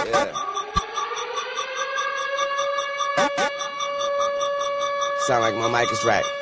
Sound like my mic is right.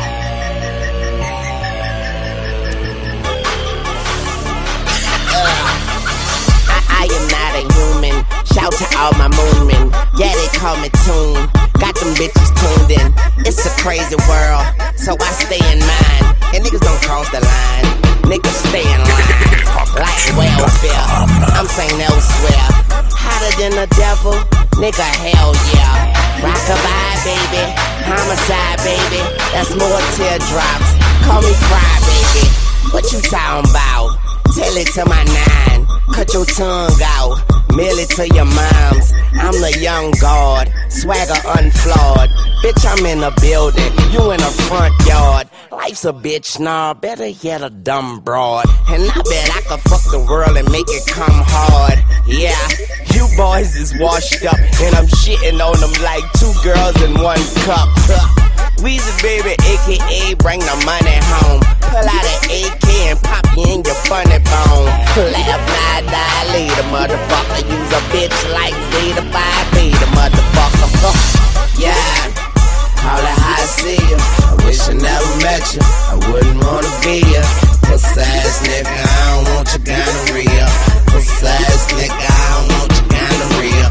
I am not a human. Shout to all my moonmen. Yeah, they call me Tune. Got them bitches tuned in. It's a crazy world, so I stay in mine. And niggas don't cross the line. Niggas stay in line. Like welfare. I'm saying elsewhere. Hotter than the devil. Nigga, hell yeah. Rockabye, baby. Homicide, baby. That's more teardrops. Call me Cry, baby. What you talking about? Tell it to my nine. Cut your tongue out. Mail it to your moms. I'm the young god. Swagger unflawed. Bitch, I'm in the building. You in the front yard. Life's a bitch, nah. Better yet, a dumb broad. And I bet I could fuck the world and make it come hard. Yeah, you boys is washed up. And I'm shitting on them like 2 girls in 1 cup. Weezy baby, aka bring the money home. Pull out an AK and pop you in your funny bone. Laugh, not die later, motherfucker. Use a bitch like Zeta 5 beta, motherfucker. Yeah, call it how I see ya. I wish I never met you. I wouldn't wanna be ya. Puss ass nigga, I don't want your gonorrhea. Puss ass nigga, I don't want your gonorrhea.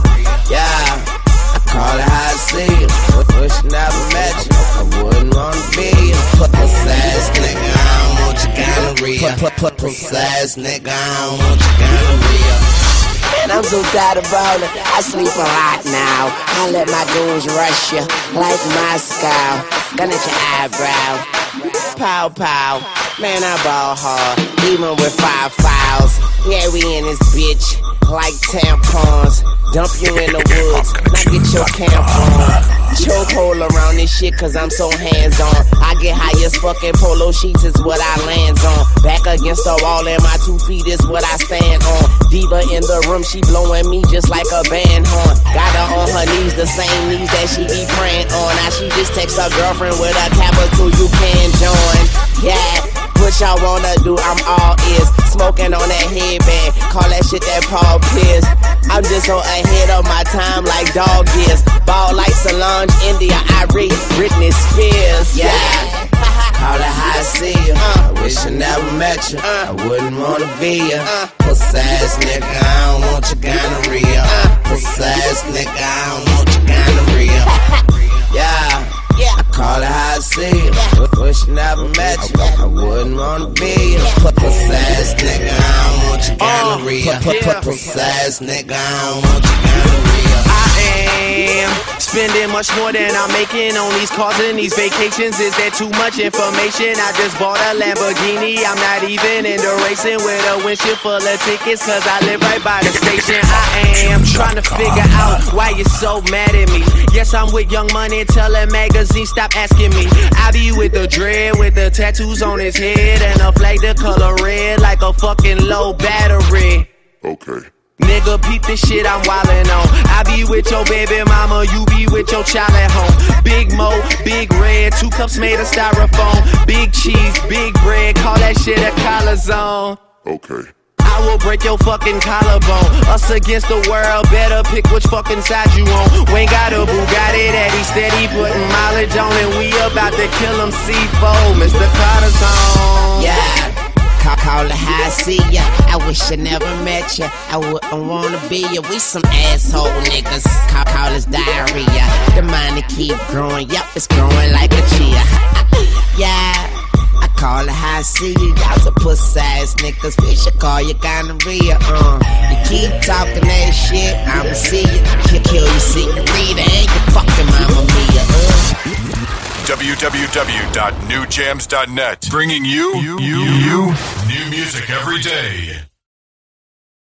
Yeah, I call it how I see ya. Wish I never met you. I wouldn't wanna be ya. Puss ass nigga, I don't want your gonorrhea. Puss ass nigga, I don't want your gonorrhea. Man, I'm so tired of ballin'. I sleep a lot now. I let my goons rush you like Moscow. Gun at your eyebrow. Pow pow. Man, I ball hard, even with 5 fouls. Yeah, we in this bitch like tampons. Dump you in the woods, now get your camp on. Chokehold around this shit cause I'm so hands-on. I get high as fucking polo sheets is what I lands on. Back against the wall and my 2 feet is what I stand on. Diva in the room, she blowing me just like a band horn. Got her on her knees, the same knees that she be praying on. Now she just text her girlfriend with a capital you can join. Yeah, what y'all wanna do, I'm all ears. Smoking on that headband, call that shit that Paul Pierce. I'm just so ahead of my time like dog years. Ball like Solange, India, Irie, Britney Spears. Yeah, call it how I see ya. I wish I never met you. I wouldn't wanna be ya. Puss ass nigga, I don't want your gonorrhea. Puss ass nigga, I don't want your gonorrhea. Yeah, I call it how I see ya. Wish I never met you. I wouldn't wanna be ya. Puss ass nigga, I don't want your gonorrhea. Puss ass nigga, I don't want your gonorrhea. I am spending much more than I'm making on these cars and these vacations. Is there too much information? I just bought a Lamborghini. I'm not even into racing with a windshield full of tickets cause I live right by the station. I am trying to figure out why you're so mad at me. Yes, I'm with Young Money, tell that magazine stop asking me. I be with the dread, with the tattoos on his head and a flag the color red like a fucking low battery. Okay. Nigga, peep this shit I'm wildin' on. I be with your baby mama, you be with your child at home. Big Mo, Big Red, 2 cups made of styrofoam. Big cheese, big bread, call that shit a collar zone. Okay. I will break your fucking collarbone. Us against the world, better pick which fucking side you on. Wayne got a Bugatti that he steady putting mileage on, and we about to kill him C4, Mr. Carter Zone. Yeah. Call it how I see ya. I wish I never met ya. I wouldn't wanna be ya. We some asshole niggas. Call us diarrhea. The money keep growing. Yup, it's growing like a chia. Yeah, I call it how I see ya. Y'all some puss ass niggas. We should call you gonorrhea. You keep talking that shit, I'ma see ya. Kill you, senorita, and you fucking mama mia. www.newjams.net. Bringing you new music every day.